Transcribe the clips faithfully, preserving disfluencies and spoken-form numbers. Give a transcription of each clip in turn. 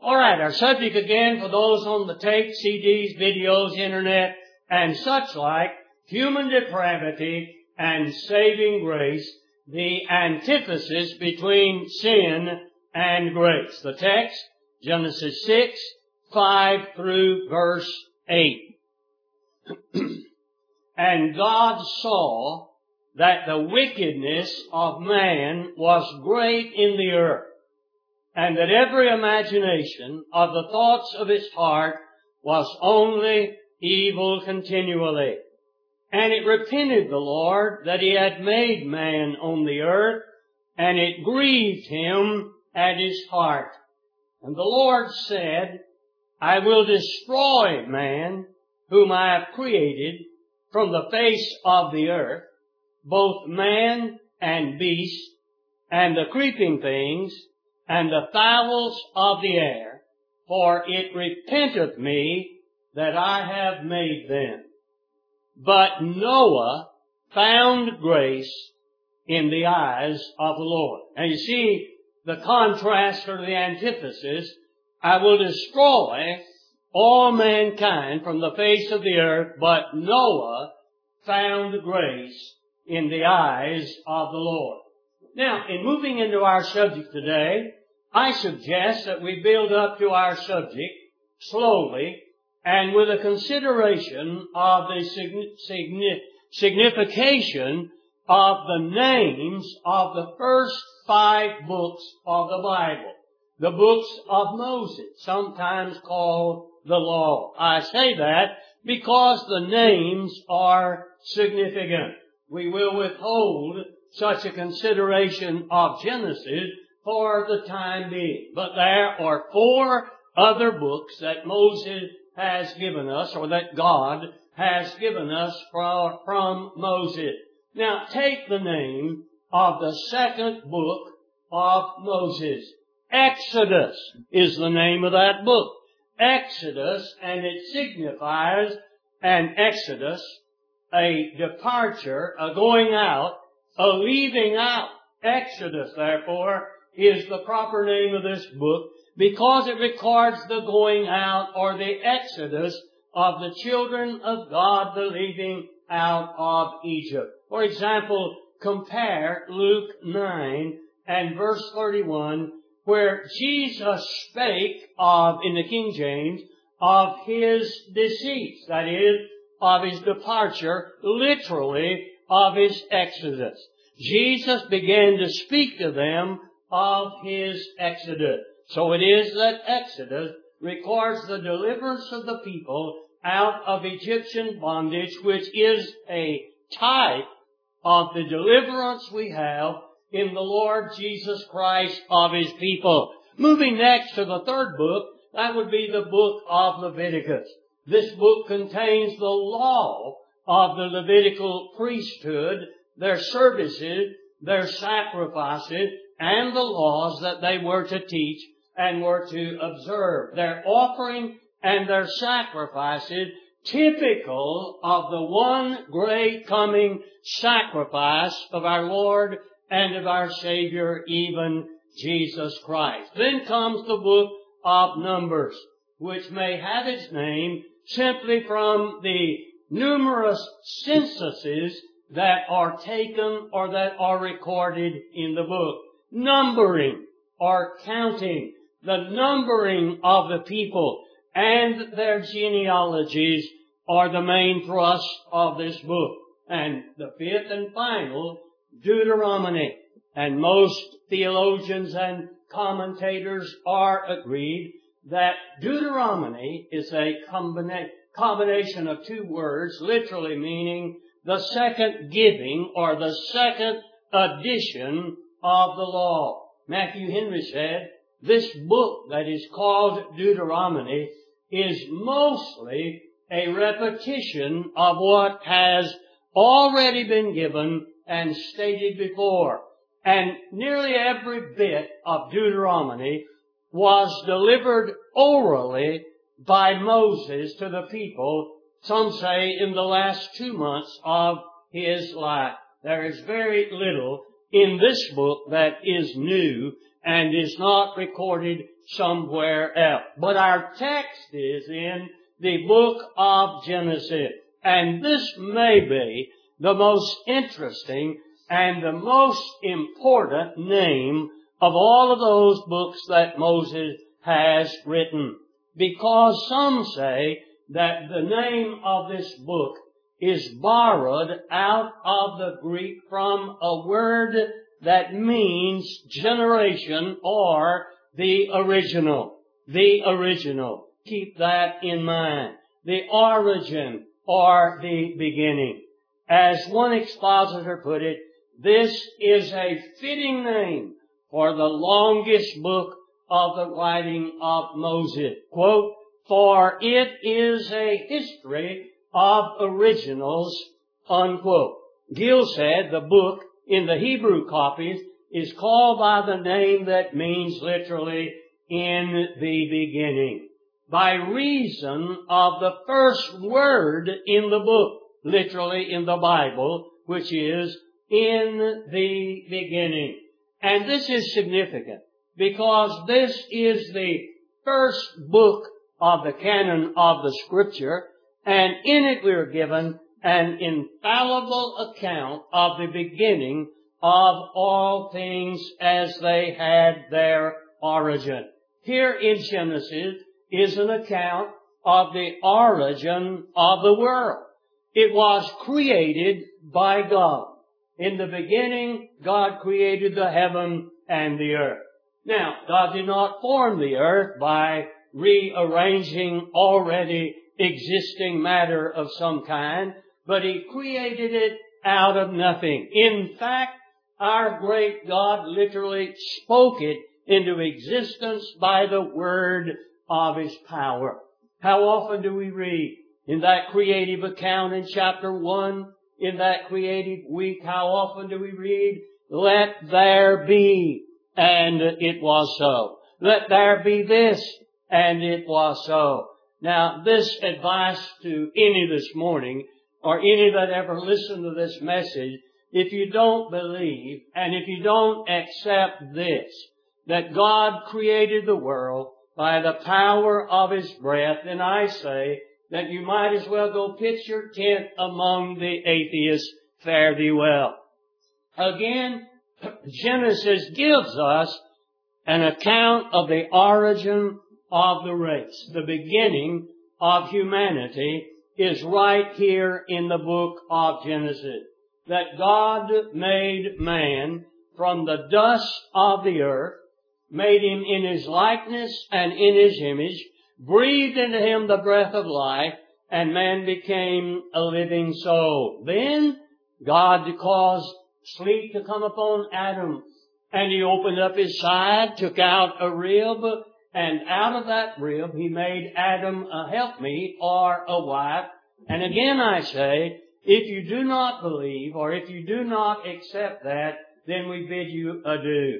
All right, our subject again for those on the tape, C Ds, videos, internet, and such like, human depravity and saving grace, the antithesis between sin and grace. The text, Genesis six, five through verse eight. And God saw that the wickedness of man was great in the earth, and that every imagination of the thoughts of his heart was only evil continually. And it repented the Lord that he had made man on the earth, and it grieved him at his heart. And the Lord said, I will destroy man, whom I have created, from the face of the earth, both man and beast, and the creeping things, and the fowls of the air, for it repenteth me that I have made them. But Noah found grace in the eyes of the Lord. And you see the contrast or the antithesis. I will destroy all mankind from the face of the earth, but Noah found grace in the eyes of the Lord. Now, in moving into our subject today, I suggest that we build up to our subject slowly and with a consideration of the signification of the names of the first five books of the Bible. The books of Moses, sometimes called the Law. I say that because the names are significant. We will withhold such a consideration of Genesis for the time being. But there are four other books that Moses has given us, or that God has given us from, from Moses. Now, take the name of the second book of Moses. Exodus is the name of that book. Exodus, and it signifies an exodus, a departure, a going out, a leaving out. Exodus, therefore, is the proper name of this book because it records the going out or the exodus of the children of God, the leaving out of Egypt. For example, compare Luke nine and verse thirty-one, where Jesus spake of, in the King James, of his decease, that is, of his departure, literally of his exodus. Jesus began to speak to them of his exodus. So it is that Exodus records the deliverance of the people out of Egyptian bondage, which is a type of the deliverance we have in the Lord Jesus Christ of his people. Moving next to the third book, that would be the book of Leviticus. This book contains the law of the Levitical priesthood, their services, their sacrifices, and the laws that they were to teach and were to observe. Their offering and their sacrifices, typical of the one great coming sacrifice of our Lord and of our Savior, even Jesus Christ. Then comes the book of Numbers, which may have its name simply from the numerous censuses that are taken or that are recorded in the book. Numbering or counting, the numbering of the people and their genealogies are the main thrust of this book. And the fifth and final, Deuteronomy. And most theologians and commentators are agreed that Deuteronomy is a combina- combination of two words, literally meaning the second giving or the second addition of the law. Matthew Henry said, this book that is called Deuteronomy is mostly a repetition of what has already been given and stated before. And nearly every bit of Deuteronomy was delivered orally by Moses to the people, some say in the last two months of his life. There is very little in this book that is new and is not recorded somewhere else. But our text is in the book of Genesis. And this may be the most interesting and the most important name of all of those books that Moses has written. Because some say that the name of this book is borrowed out of the Greek from a word that means generation or the original. The original. Keep that in mind. The origin or the beginning. As one expositor put it, this is a fitting name for the longest book of the writing of Moses. Quote, for it is a history of originals, unquote. Gill said the book in the Hebrew copies is called by the name that means literally in the beginning, by reason of the first word in the book, literally in the Bible, which is in the beginning. And this is significant because this is the first book of the canon of the Scripture, and in it we are given an infallible account of the beginning of all things as they had their origin. Here in Genesis is an account of the origin of the world. It was created by God. In the beginning, God created the heaven and the earth. Now, God did not form the earth by rearranging already existing matter of some kind, but He created it out of nothing. In fact, our great God literally spoke it into existence by the word of His power. How often do we read in that creative account in chapter one, in that creative week, how often do we read, let there be, and it was so. Let there be this, and it was so. Now, this advice to any this morning, or any that ever listened to this message, if you don't believe, and if you don't accept this, that God created the world by the power of His breath, then I say that you might as well go pitch your tent among the atheists. Fare thee well. Again, Genesis gives us an account of the origin of the race. The beginning of humanity is right here in the book of Genesis. That God made man from the dust of the earth, made him in His likeness and in His image, breathed into him the breath of life, and man became a living soul. Then God caused sleep to come upon Adam, and He opened up his side, took out a rib, and out of that rib He made Adam a helpmeet or a wife. And again I say, if you do not believe, or if you do not accept that, then we bid you adieu.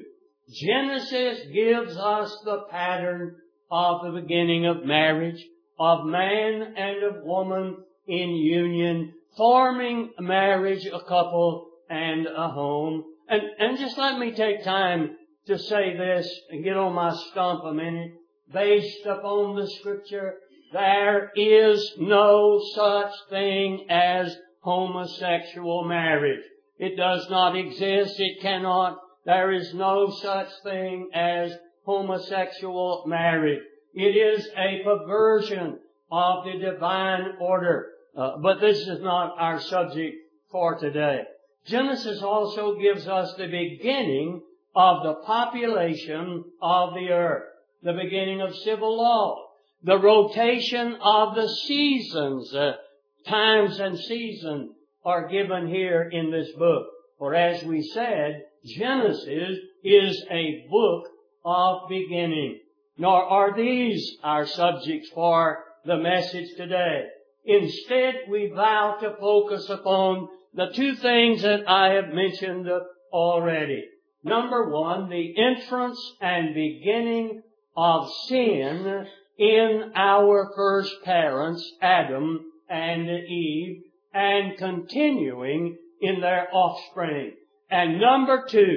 Genesis gives us the pattern of the beginning of marriage, of man and of woman in union, forming marriage, a couple, and a home. And, and just let me take time to say this and get on my stump a minute. Based upon the Scripture, there is no such thing as homosexual marriage. It does not exist. It cannot. There is no such thing as homosexual marriage. It is a perversion of the divine order. Uh, but this is not our subject for today. Genesis also gives us the beginning of the population of the earth, the beginning of civil law, the rotation of the seasons. Uh, times and seasons are given here in this book. For as we said, Genesis is a book of beginning. Nor are these our subjects for the message today. Instead, we vow to focus upon the two things that I have mentioned already. Number one, the entrance and beginning of sin in our first parents, Adam and Eve, and continuing in their offspring. And number two,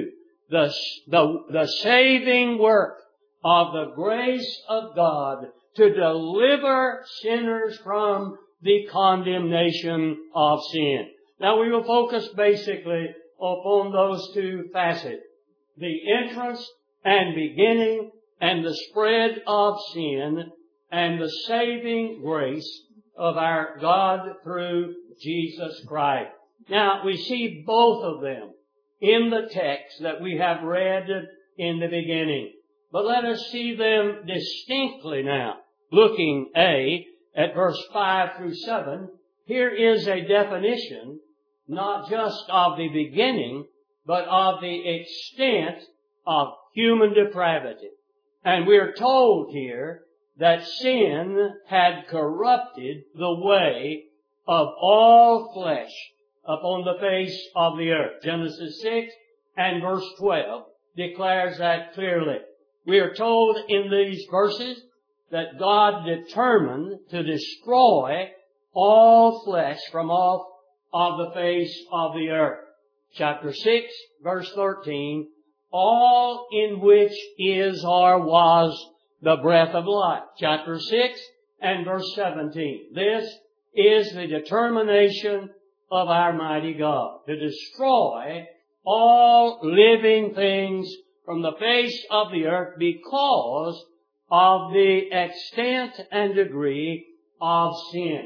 the, the, the saving work of the grace of God to deliver sinners from the condemnation of sin. Now we will focus basically upon those two facets. The entrance and beginning and the spread of sin and the saving grace of our God through Jesus Christ. Now we see both of them in the text that we have read in the beginning. But let us see them distinctly now. Looking, A, at verse five through seven, here is a definition not just of the beginning, but of the extent of human depravity. And we are told here that sin had corrupted the way of all flesh upon the face of the earth. Genesis six and verse twelve declares that clearly. We are told in these verses that God determined to destroy all flesh from off of the face of the earth. Chapter six, verse thirteen, all in which is or was the breath of life. Chapter six and verse seventeen. This is the determination of our mighty God, to destroy all living things from the face of the earth because of the extent and degree of sin.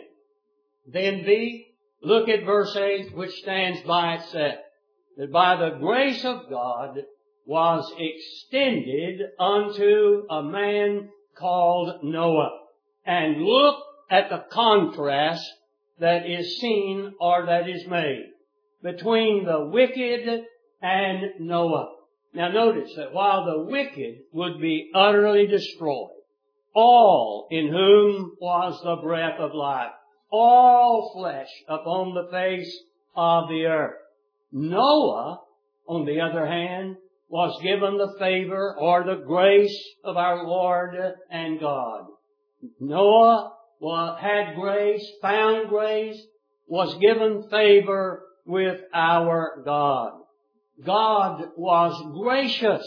Then B, look at verse eight, which stands by itself. That by the grace of God was extended unto a man called Noah. And look at the contrast that is seen or that is made between the wicked and Noah. Now notice that while the wicked would be utterly destroyed, all in whom was the breath of life, all flesh upon the face of the earth. Noah, on the other hand, was given the favor or the grace of our Lord and God. Noah had grace, found grace, was given favor with our God. God was gracious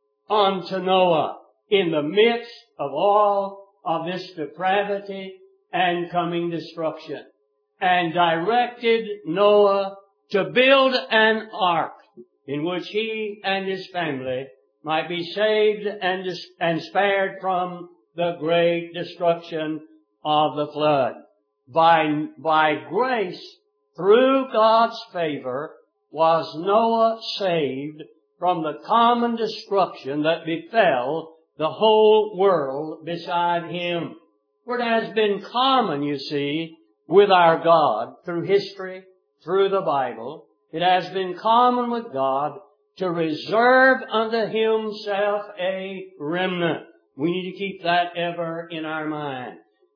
unto Noah in the midst of all of this depravity and coming destruction, and directed Noah to build an ark in which he and his family might be saved and, dis- and spared from the great destruction of the flood. By, by grace, through God's favor, was Noah saved from the common destruction that befell the whole world beside him. For it has been common, you see, with our God through history, through the Bible, it has been common with God to reserve unto Himself a remnant. We need to keep that ever in our mind.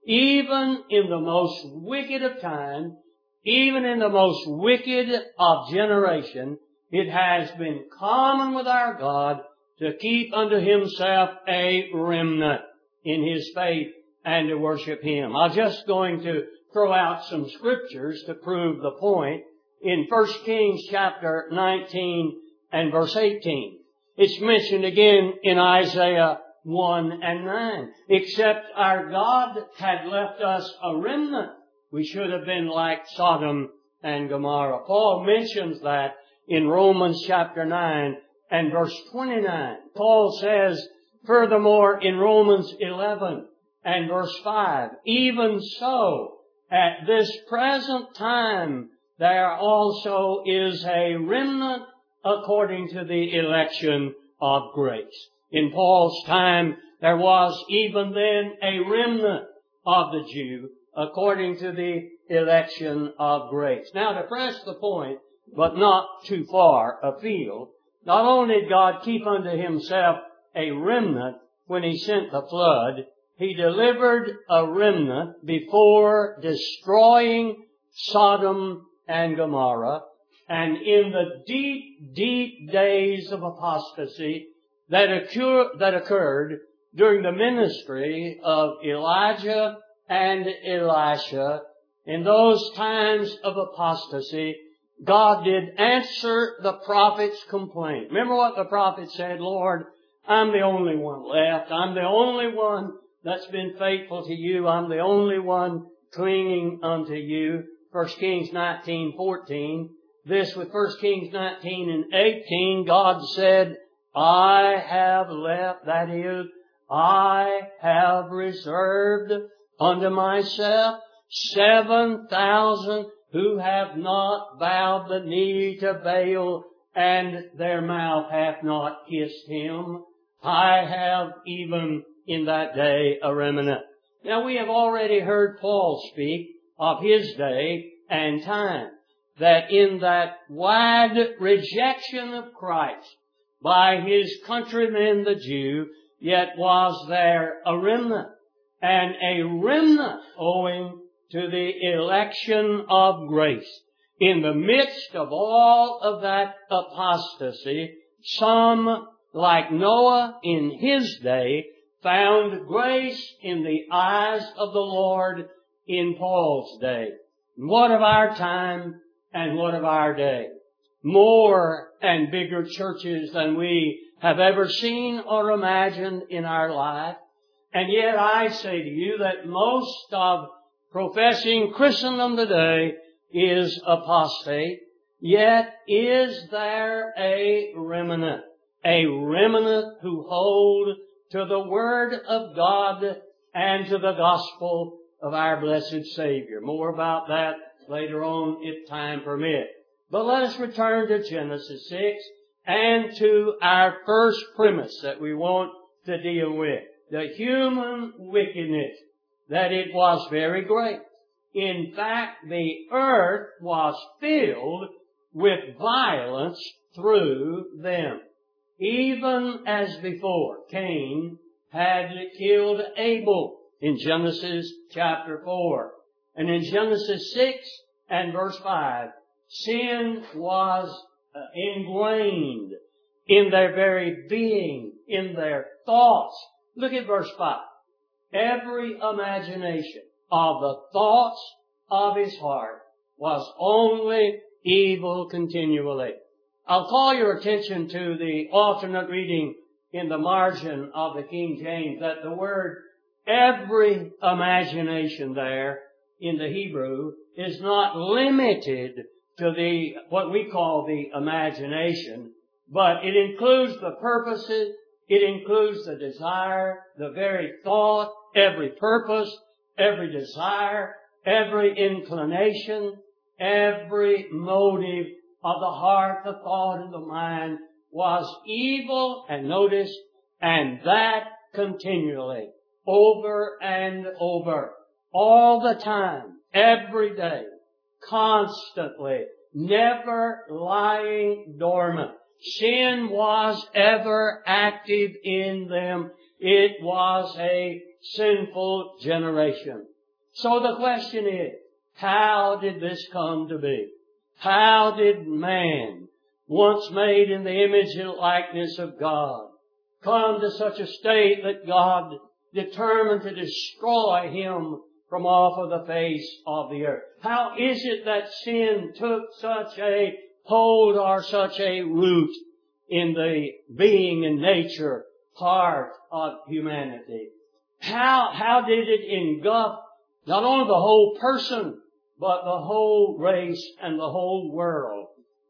Even in the most wicked of time, even in the most wicked of generation, it has been common with our God to keep unto Himself a remnant in His faith and to worship Him. I'm just going to throw out some scriptures to prove the point. In First Kings chapter nineteen and verse eighteen, it's mentioned again in Isaiah one and nine. Except our God had left us a remnant, we should have been like Sodom and Gomorrah. Paul mentions that in Romans chapter nine and verse twenty-nine. Paul says, furthermore, in Romans eleven and verse five, even so, at this present time, there also is a remnant according to the election of grace. In Paul's time, there was even then a remnant of the Jew according to the election of grace. Now, to press the point, but not too far afield, not only did God keep unto Himself a remnant when He sent the flood, He delivered a remnant before destroying Sodom and Gomorrah, and in the deep, deep days of apostasy that, occur, that occurred during the ministry of Elijah and Elisha, in those times of apostasy, God did answer the prophet's complaint. Remember what the prophet said, Lord, I'm the only one left. I'm the only one that's been faithful to you. I'm the only one clinging unto you. First Kings nineteen fourteen. This with First Kings nineteen and eighteen, God said, I have left, that is, I have reserved unto myself seven thousand who have not bowed the knee to Baal, and their mouth hath not kissed him. I have even in that day a remnant. Now we have already heard Paul speak of his day and time, that in that wide rejection of Christ by his countrymen the Jew, yet was there a remnant, and a remnant owing to the election of grace. In the midst of all of that apostasy, some, like Noah in his day, found grace in the eyes of the Lord in Paul's day. What of our time and what of our day? More and bigger churches than we have ever seen or imagined in our life. And yet I say to you that most of professing Christendom today is apostate. Yet is there a remnant, a remnant who hold to the Word of God and to the gospel of our blessed Savior. More about that later on if time permits. But let us return to Genesis six and to our first premise that we want to deal with. The human wickedness, that it was very great. In fact, the earth was filled with violence through them. Even as before, Cain had killed Abel in Genesis chapter four. And in Genesis six and verse five, sin was uh, ingrained in their very being, in their thoughts. Look at verse five. Every imagination of the thoughts of his heart was only evil continually. I'll call your attention to the alternate reading in the margin of the King James, that the word every imagination there in the Hebrew is not limited to the, what we call the imagination, but it includes the purposes, it includes the desire, the very thought, every purpose, every desire, every inclination, every motive of the heart, the thought, and the mind was evil, and notice, and that continually, over and over, all the time, every day, constantly, never lying dormant. Sin was ever active in them. It was a sinful generation. So the question is, how did this come to be? How did man, once made in the image and likeness of God, come to such a state that God determined to destroy him from off of the face of the earth? How is it that sin took such a hold or such a root in the being and nature part of humanity? How, how did it engulf not only the whole person, but the whole race and the whole world?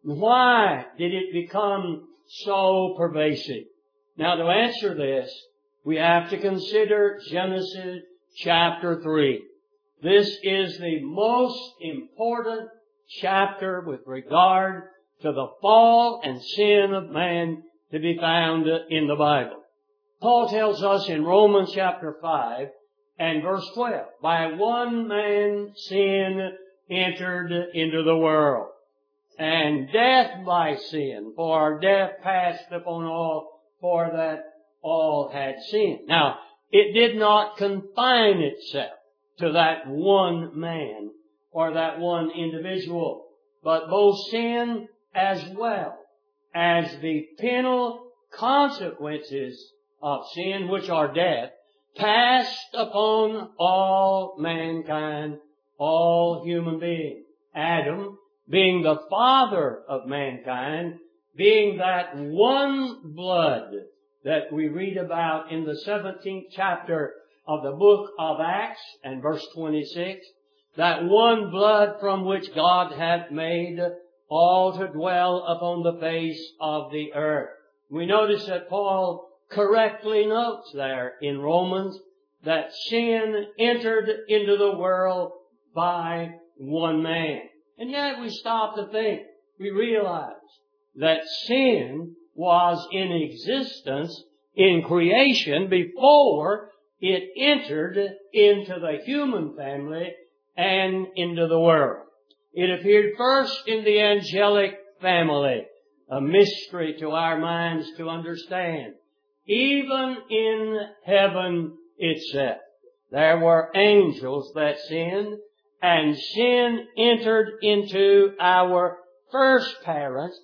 Why did it become so pervasive? Now, to answer this, we have to consider Genesis chapter three. This is the most important chapter with regard to the fall and sin of man to be found in the Bible. Paul tells us in Romans chapter five and verse twelve, by one man sin entered into the world, and death by sin, for death passed upon all, for that all had sinned. Now, it did not confine itself to that one man or that one individual, but both sin as well as the penal consequences of sin, which are death, passed upon all mankind, all human beings. Adam being the father of mankind, being that one blood that we read about in the seventeenth chapter of the book of Acts and verse twenty-six, that one blood from which God hath made all to dwell upon the face of the earth. We notice that Paul correctly notes there in Romans that sin entered into the world by one man. And yet we stop to think, we realize that sin was in existence in creation before it entered into the human family and into the world. It appeared first in the angelic family, a mystery to our minds to understand. Even in heaven itself, there were angels that sinned, and sin entered into our first parents,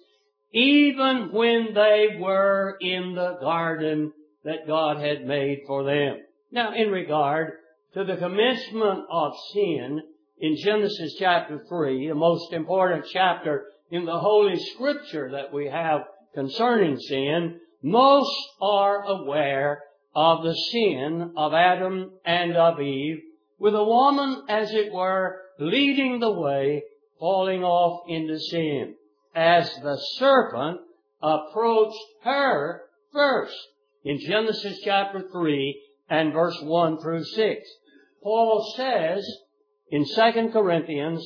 even when they were in the garden that God had made for them. Now, in regard to the commencement of sin in Genesis chapter three, the most important chapter in the Holy Scripture that we have concerning sin, most are aware of the sin of Adam and of Eve, with a woman, as it were, leading the way, falling off into sin, as the serpent approached her first in Genesis chapter three and verse one through six. Paul says in Second Corinthians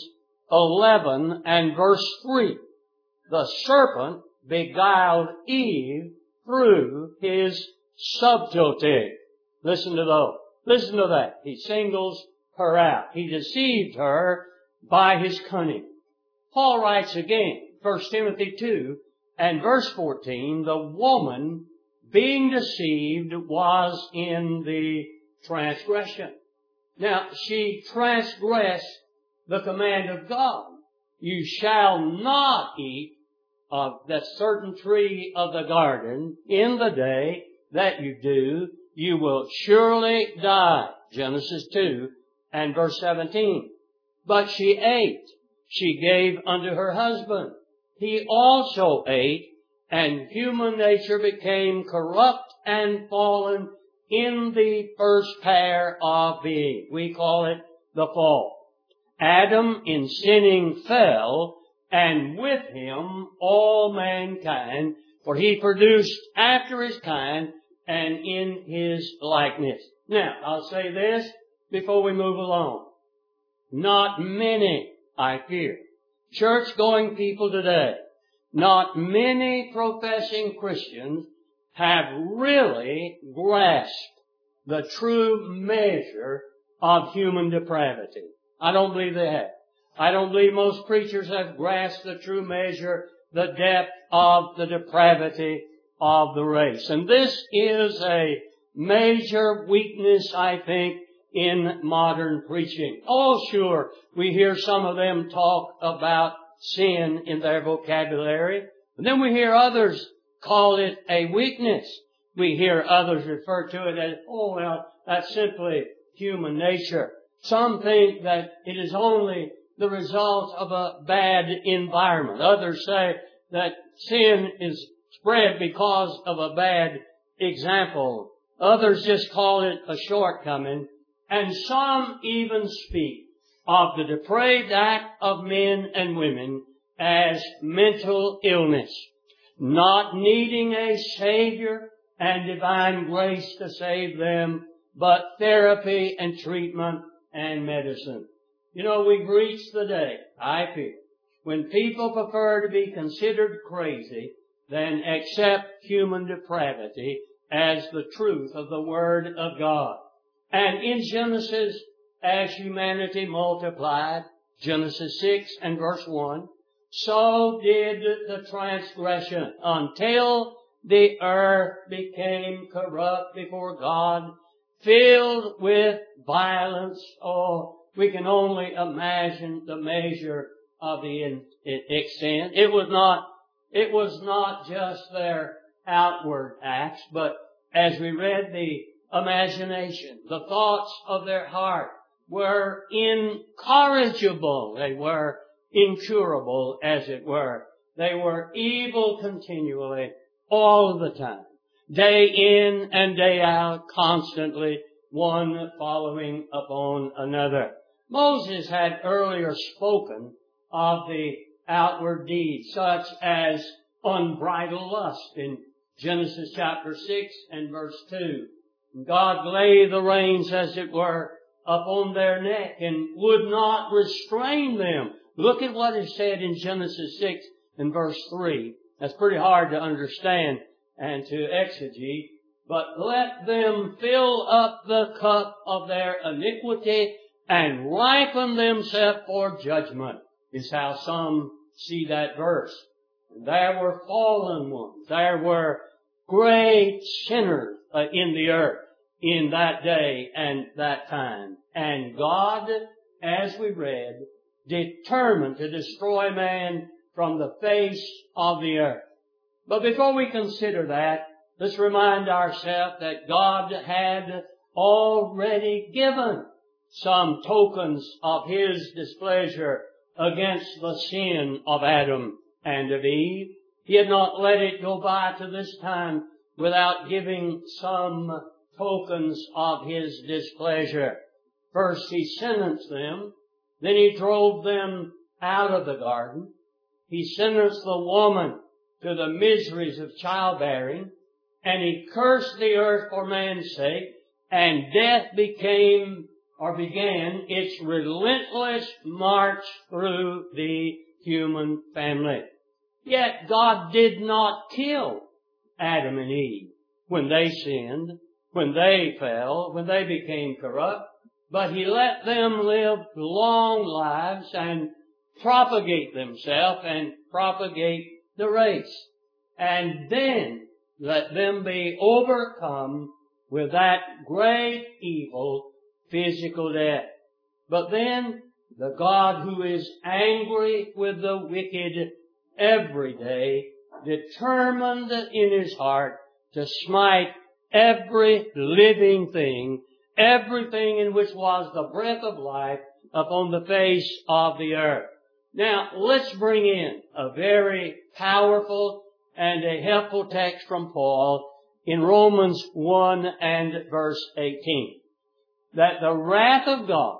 eleven and verse three, the serpent beguiled Eve through his subtlety. Listen to those. Listen to that. He singles her out. He deceived her by his cunning. Paul writes again, First Timothy two and verse fourteen, the woman being deceived was in the transgression. Now, she transgressed the command of God. You shall not eat of that certain tree of the garden. In the day that you do, you will surely die. Genesis two and verse seventeen. But she ate. She gave unto her husband. He also ate, and human nature became corrupt and fallen in the first pair of being. We call it the fall. Adam in sinning fell, and with him all mankind, for he produced after his kind and in his likeness. Now, I'll say this before we move along. Not many, I fear, church-going people today, not many professing Christians have really grasped the true measure of human depravity. I don't believe they have. I don't believe most preachers have grasped the true measure, the depth of the depravity of the race. And this is a major weakness, I think, in modern preaching. Oh, sure, we hear some of them talk about sin in their vocabulary. But then we hear others call it a weakness. We hear others refer to it as, oh, well, that's simply human nature. Some think that it is only the result of a bad environment. Others say that sin is spread because of a bad example. Others just call it a shortcoming. And some even speak of the depraved act of men and women as mental illness, not needing a Savior and divine grace to save them, but therapy and treatment and medicine. You know, we've reached the day, I feel, when people prefer to be considered crazy than accept human depravity as the truth of the Word of God. And in Genesis, as humanity multiplied, Genesis six and verse one, so did the transgression until the earth became corrupt before God, filled with violence. Oh, we can only imagine the measure of the extent. It was not, it was not just their outward acts, but as we read, the imagination, the thoughts of their heart were incorrigible. They were incurable, as it were. They were evil continually, all the time, day in and day out, constantly, one following upon another. Moses had earlier spoken of the outward deeds, such as unbridled lust in Genesis chapter six and verse two. God laid the reins, as it were, upon their neck and would not restrain them. Look at what is said in Genesis six and verse three. That's pretty hard to understand and to exegete. But let them fill up the cup of their iniquity and ripen themselves for judgment, is how some see that verse. There were fallen ones. There were great sinners uh, in the earth in that day and that time. And God, as we read, determined to destroy man from the face of the earth. But before we consider that, let's remind ourselves that God had already given some tokens of His displeasure against the sin of Adam and of Eve. He had not let it go by to this time without giving some tokens of His displeasure. First, He sentenced them. Then He drove them out of the garden. He sentenced the woman to the miseries of childbearing. And He cursed the earth for man's sake. And death became or began its relentless march through the human family. Yet God did not kill Adam and Eve when they sinned, when they fell, when they became corrupt, but He let them live long lives and propagate themselves and propagate the race. And then let them be overcome with that great evil, physical death. But then the God who is angry with the wicked every day, determined in His heart to smite every living thing, everything in which was the breath of life upon the face of the earth. Now, let's bring in a very powerful and a helpful text from Paul in Romans one and verse eighteen. That the wrath of God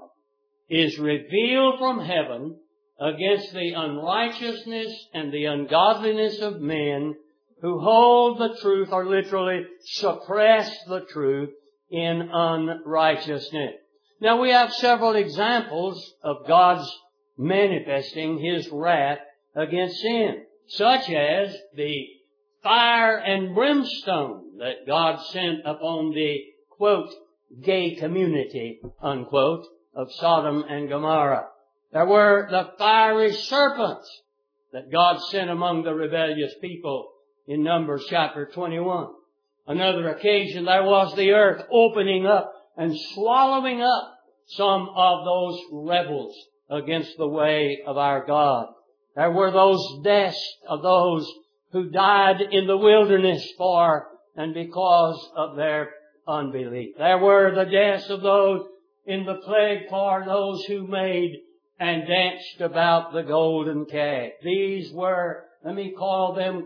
is revealed from heaven against the unrighteousness and the ungodliness of men who hold the truth, or literally suppress the truth, in unrighteousness. Now we have several examples of God's manifesting His wrath against sin, such as the fire and brimstone that God sent upon the, quote, gay community, unquote, of Sodom and Gomorrah. There were the fiery serpents that God sent among the rebellious people in Numbers chapter twenty-one. Another occasion, there was the earth opening up and swallowing up some of those rebels against the way of our God. There were those deaths of those who died in the wilderness for and because of their unbelief. There were the deaths of those in the plague for those who made and danced about the golden calf. These were, let me call them,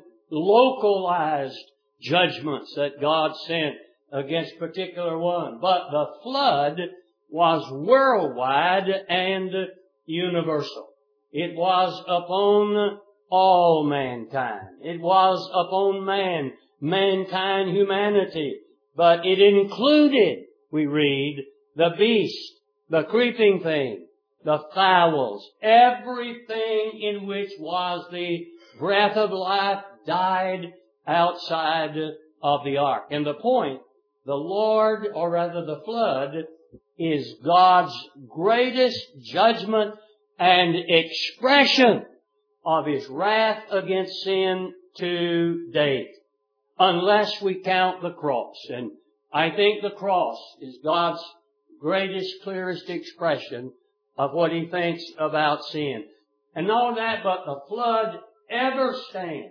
localized judgments that God sent against particular one. But the flood was worldwide and universal. It was upon all mankind. It was upon man, mankind, humanity. But it included, we read, the beast, the creeping thing, the fowls, everything in which was the breath of life died outside of the ark. And the point, the Lord, or rather the flood, is God's greatest judgment and expression of His wrath against sin to date, unless we count the cross. And I think the cross is God's greatest, clearest expression of what He thinks about sin. And not only that, but the flood ever stands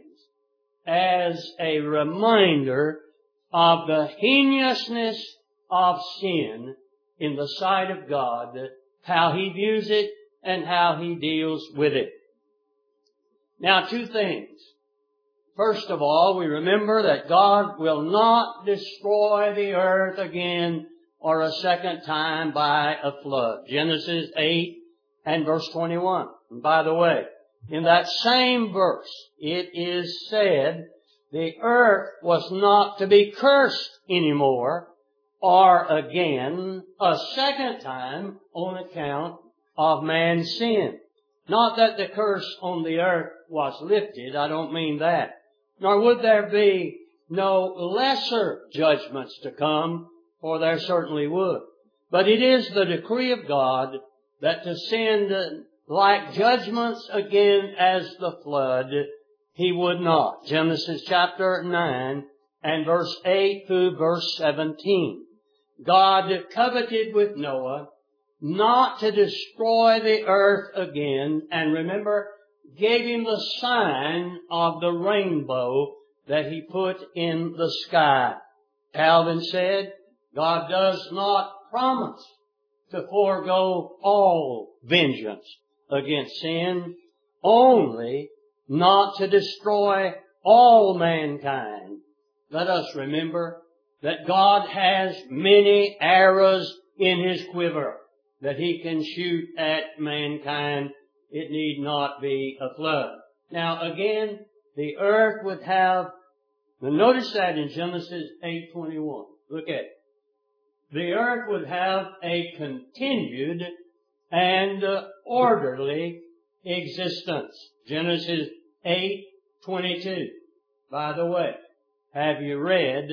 as a reminder of the heinousness of sin in the sight of God, how He views it and how He deals with it. Now, two things. First of all, we remember that God will not destroy the earth again or a second time by a flood. Genesis eight and verse twenty-one. And by the way, in that same verse, it is said the earth was not to be cursed anymore or again a second time on account of man's sin. Not that the curse on the earth was lifted, I don't mean that. Nor would there be no lesser judgments to come, for there certainly would. But it is the decree of God that to send like judgments again as the flood, He would not. Genesis chapter nine and verse eight through verse seventeen. God coveted with Noah not to destroy the earth again, and remember, gave him the sign of the rainbow that He put in the sky. Calvin said, God does not promise to forego all vengeance against sin, only not to destroy all mankind. Let us remember that God has many arrows in His quiver that He can shoot at mankind. It need not be a flood. Now again, the earth would have, now notice that in Genesis eight twenty-one. Look at it. The earth would have a continued and uh, orderly existence. Genesis eight twenty-two. By the way, have you read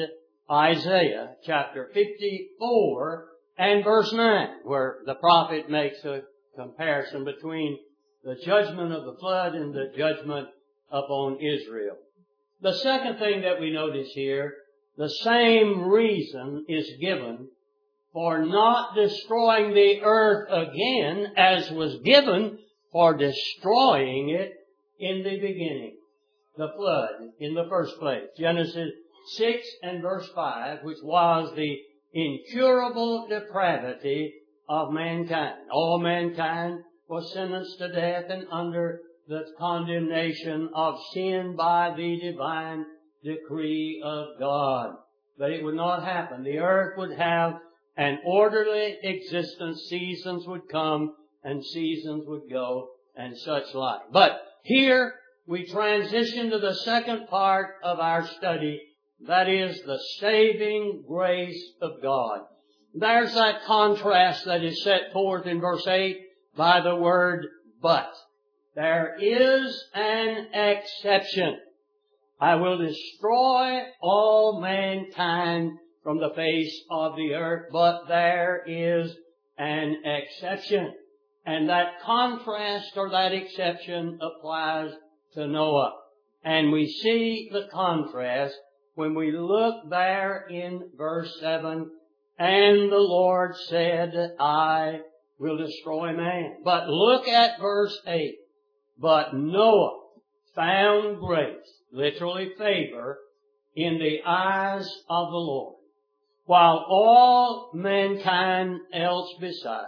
Isaiah chapter fifty-four and verse nine, where the prophet makes a comparison between the judgment of the flood and the judgment upon Israel? The second thing that we notice here, the same reason is given for not destroying the earth again as was given for destroying it in the beginning. The flood in the first place. Genesis six and verse five, which was the incurable depravity of mankind. All mankind was sentenced to death and under the condemnation of sin by the divine decree of God. But it would not happen. The earth would have an orderly existence. Seasons would come and seasons would go and such like. But here we transition to the second part of our study. That is the saving grace of God. There's that contrast that is set forth in verse eight by the word but. There is an exception. I will destroy all mankind from the face of the earth, but there is an exception. And that contrast or that exception applies to Noah. And we see the contrast when we look there in verse seven, and the Lord said, I will destroy man. But look at verse eight. But Noah found grace, literally favor, in the eyes of the Lord, while all mankind else beside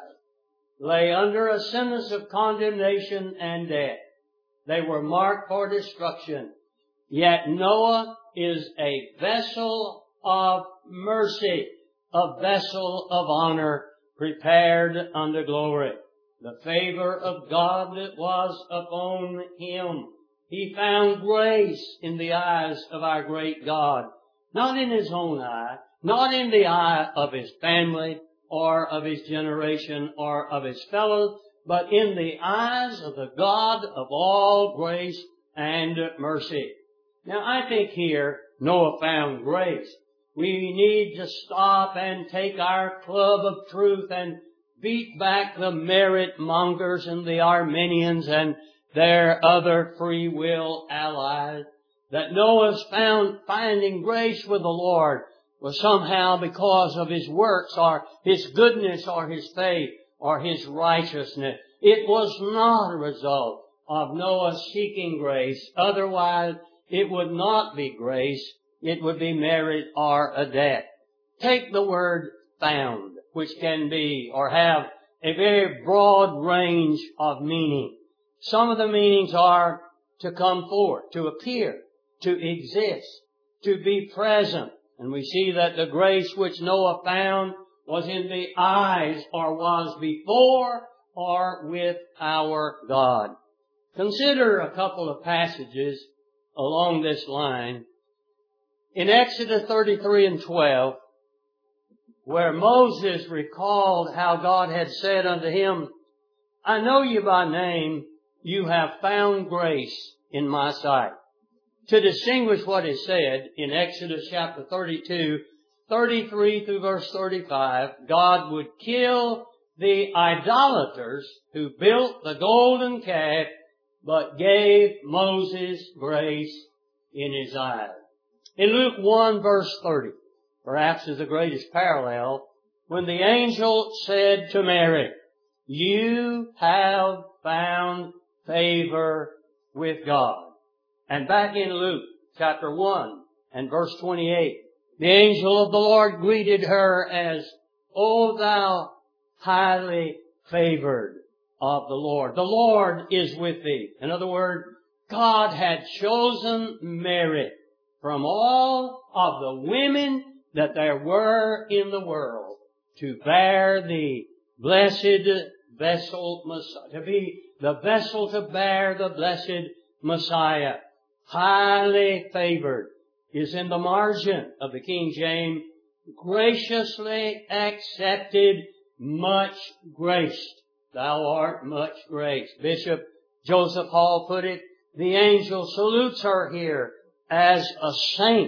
lay under a sentence of condemnation and death. They were marked for destruction. Yet Noah is a vessel of mercy, a vessel of honor, prepared unto glory. The favor of God that was upon him. He found grace in the eyes of our great God. Not in his own eye, not in the eye of his family or of his generation or of his fellows, but in the eyes of the God of all grace and mercy. Now I think here Noah found grace. We need to stop and take our club of truth and beat back the merit mongers and the Arminians and their other free will allies. That Noah's found finding grace with the Lord was somehow because of his works or his goodness or his faith or his righteousness. It was not a result of Noah seeking grace. Otherwise, it would not be grace. It would be merit or a debt. Take the word found, which can be or have a very broad range of meaning. Some of the meanings are to come forth, to appear, to exist, to be present. And we see that the grace which Noah found was in the eyes, or was before, or with our God. Consider a couple of passages along this line. In Exodus thirty-three and twelve, where Moses recalled how God had said unto him, I know you by name, you have found grace in my sight. To distinguish what is said in Exodus chapter thirty-two, thirty-three through verse thirty-five, God would kill the idolaters who built the golden calf, but gave Moses grace in his eyes. In Luke one verse thirty, perhaps is the greatest parallel, when the angel said to Mary, you have found favor with God. And back in Luke chapter one and verse twenty-eight, the angel of the Lord greeted her as, O thou highly favored of the Lord. The Lord is with thee. In other words, God had chosen Mary from all of the women that there were in the world to bear the blessed vessel Messiah, to be the vessel to bear the blessed Messiah. Highly favored is in the margin of the King James, graciously accepted, much graced. Thou art much graced. Bishop Joseph Hall put it, the angel salutes her here as a saint,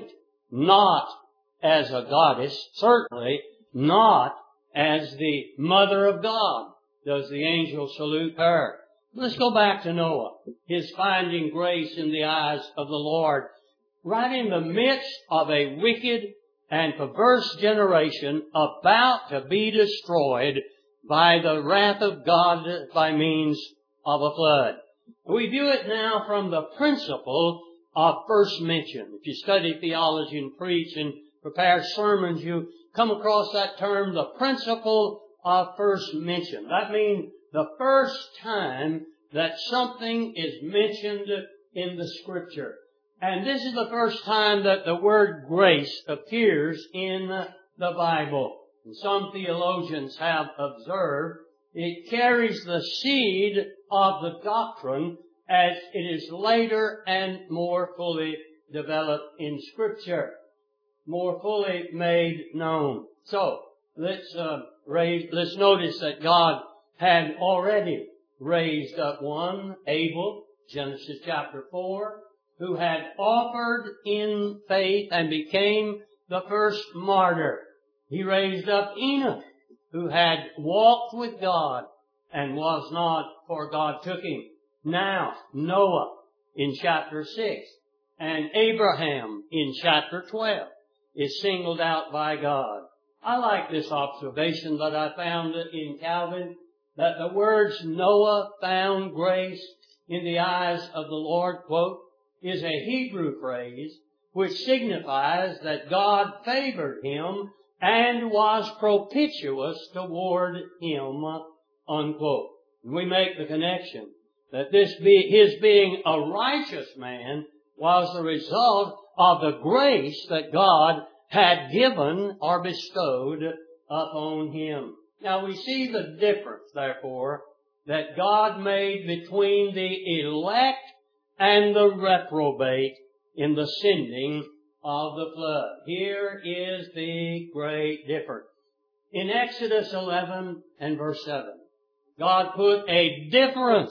not as a goddess, certainly not as the mother of God does the angel salute her. Let's go back to Noah, his finding grace in the eyes of the Lord. Right in the midst of a wicked and perverse generation about to be destroyed by the wrath of God by means of a flood. We view it now from the principle of first mention. If you study theology and preach and prepare sermons, you come across that term, the principle of first mention. That means the first time that something is mentioned in the Scripture. And this is the first time that the word grace appears in the Bible. And some theologians have observed it carries the seed of the doctrine as it is later and more fully developed in Scripture, more fully made known. So, let's uh, raise, let's notice that God had already raised up one, Abel, Genesis chapter four, who had offered in faith and became the first martyr. He raised up Enoch, who had walked with God and was not, for God took him. Now, Noah in chapter six and Abraham in chapter twelve is singled out by God. I like this observation that I found in Calvin, that the words Noah found grace in the eyes of the Lord, quote, is a Hebrew phrase which signifies that God favored him and was propitious toward him, unquote. We make the connection that this be, his being a righteous man was the result of the grace that God had given or bestowed upon him. Now we see the difference, therefore, that God made between the elect and the reprobate in the sending of the flood. Here is the great difference. In Exodus eleven and verse seven, God put a difference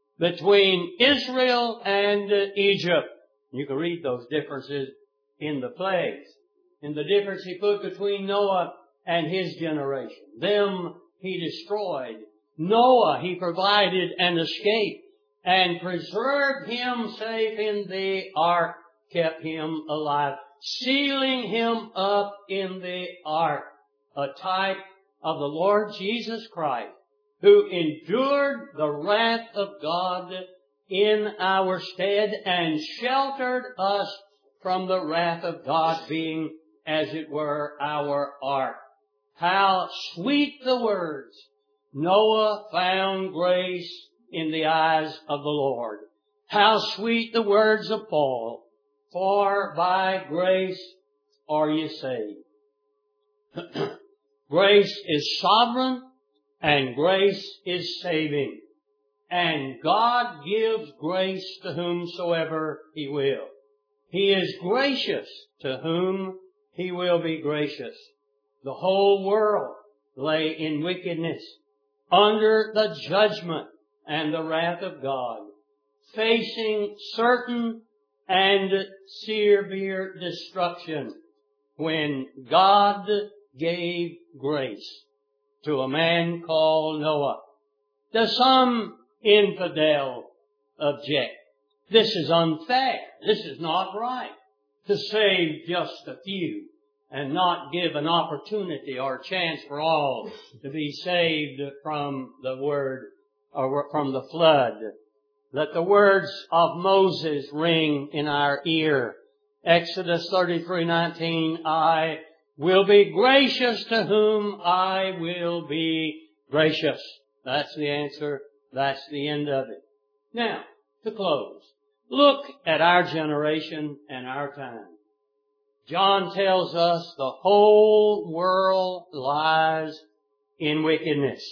between Israel and Egypt. You can read those differences in the plagues. In the difference He put between Noah and his generation. Them He destroyed. Noah He provided an escape and preserved him safe in the ark, kept him alive, sealing him up in the ark, a type of the Lord Jesus Christ, who endured the wrath of God in our stead and sheltered us from the wrath of God, being, as it were, our ark. How sweet the words, Noah found grace in the eyes of the Lord. How sweet the words of Paul, for by grace are you saved. Grace is sovereign and grace is saving. And God gives grace to whomsoever He will. He is gracious to whom He will be gracious. The whole world lay in wickedness, under the judgment and the wrath of God, facing certain and severe destruction, when God gave grace to a man called Noah. To some infidel object, this is unfair, this is not right, to save just a few and not give an opportunity or chance for all to be saved from the word or from the flood. Let the words of Moses ring in our ear. Exodus thirty-three nineteen, I will be gracious to whom I will be gracious. That's the answer. That's the end of it. Now, to close, look at our generation and our time. John tells us the whole world lies in wickedness.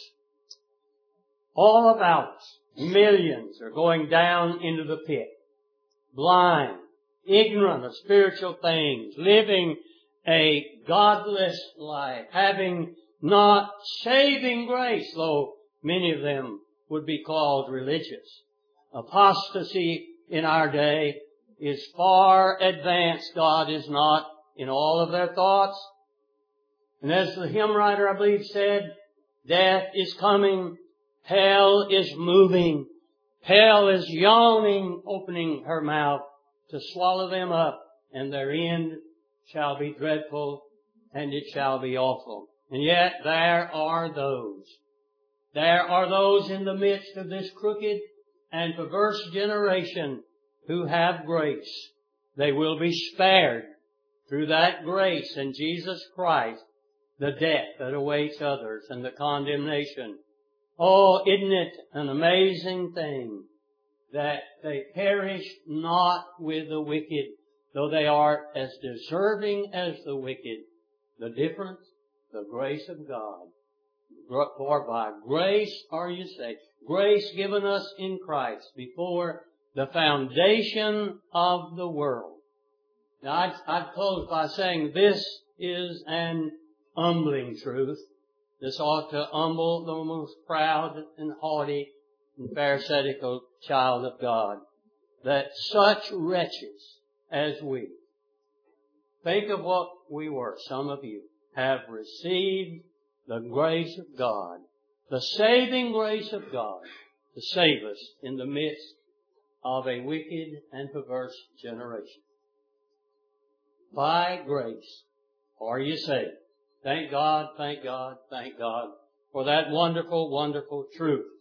All about us, millions are going down into the pit, blind, ignorant of spiritual things, living a godless life, having not saving grace, though many of them would be called religious. Apostasy in our day is far advanced. God is not in all of their thoughts. And as the hymn writer, I believe, said, death is coming, hell is moving, hell is yawning, opening her mouth to swallow them up, and their end shall be dreadful, and it shall be awful. And yet there are those. There are those in the midst of this crooked and perverse generation who have grace. They will be spared through that grace in Jesus Christ, the death that awaits others and the condemnation. Oh, isn't it an amazing thing that they perish not with the wicked, though they are as deserving as the wicked. The difference, the grace of God. For by grace are you saved. Grace given us in Christ before the foundation of the world. Now, I'd, I'd close by saying this is an humbling truth. This ought to humble the most proud and haughty and pharisaical child of God, that such wretches as we, think of what we were, some of you, have received the grace of God, the saving grace of God, to save us in the midst of a wicked and perverse generation. By grace are you saved. Thank God, thank God, thank God for that wonderful, wonderful truth.